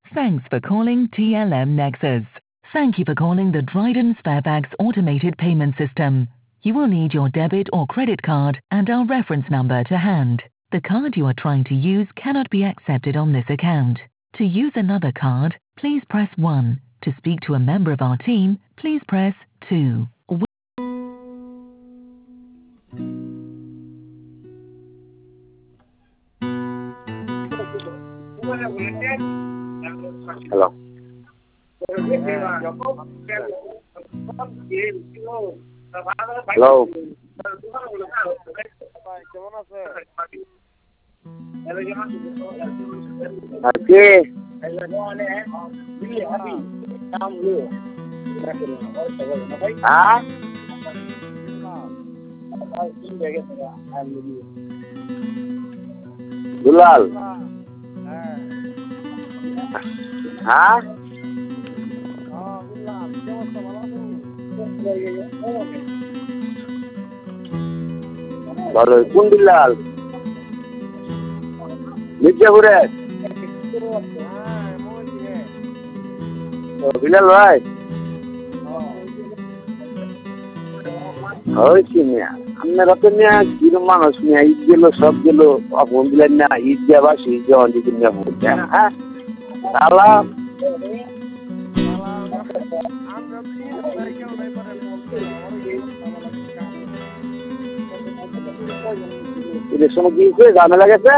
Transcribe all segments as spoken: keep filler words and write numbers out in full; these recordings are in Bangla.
Thanks for calling T L M Nexus. Thank you for calling the Dryden Sparebags automated payment system. You will need your debit or credit card and our reference number to hand. The card you are trying to use cannot be accepted on this account. To use another card, please press one. To speak to a member of our team, please press two. Hello. Hello. Aquí. ¿Ah? Dulal. ¿Ah? ভালো কোন বিলাল মির্জাপুরে বিলাল ভাই হয়েছি মিয়া আপনারা তো মিয়া কিরম মানুষ মিয়া ঈদ গেল সব গেল ফোন দিলেন না ঈদ যাবা সেই যাওয়া দিকে মিয়া বলছেন হ্যাঁ সালাম ইলেকশন গিয়েছে ঝামেলা গেছে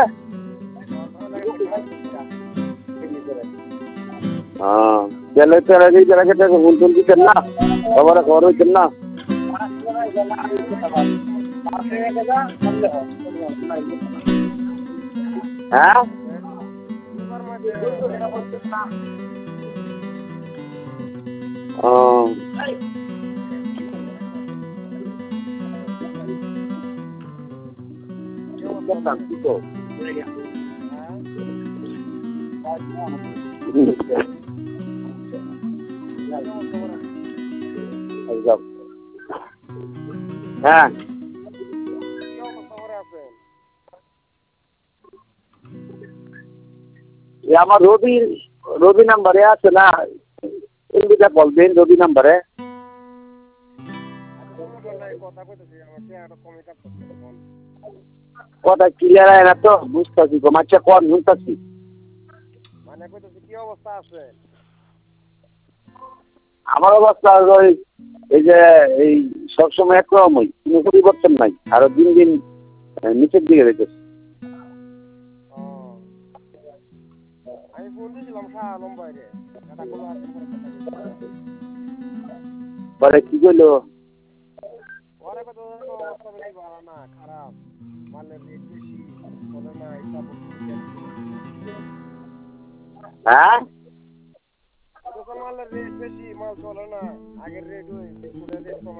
হ্যাঁ গেলে তো আগে যারা গেছে ফোন টোন দিতেন না খবর খবর হইতেন না হ্যাঁ ও হ্যাঁ আমার রবি রবি নাম্বারে আছে না এমবিটা বলবেন রবি নাম্বারে কথা ক্লিয়ার হয় না তো বুঝতেছি আচ্ছা কোন বুঝতেছি মানে কইতেছি কি অবস্থা আছে আমার অবস্থা ওই এই যে এই সবসময় একরকমই কোনো পরিবর্তন নাই আরো দিন দিন নিচের দিকে রেখেছে আমি ফোন দিয়েছিলাম শাহ আলম ভাইরে পরে কি করলো পরে কত অবস্থা বেশি ভালো না খারাপ মালের রেট বেশি চলে না হিসাব হ্যাঁ মালের রেট বেশি মাল চলে না আগের রেট ওই রেট